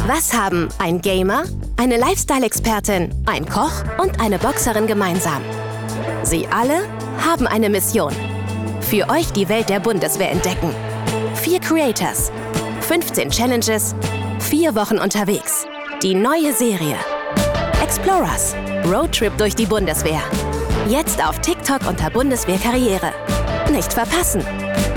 Was haben ein Gamer, eine Lifestyle-Expertin, ein Koch und eine Boxerin gemeinsam? Sie alle haben eine Mission. Für euch die Welt der Bundeswehr entdecken. 4 Creators, 15 Challenges, 4 Wochen unterwegs. Die neue Serie. Explorers. Roadtrip durch die Bundeswehr. Jetzt auf TikTok unter Bundeswehr Karriere. Nicht verpassen!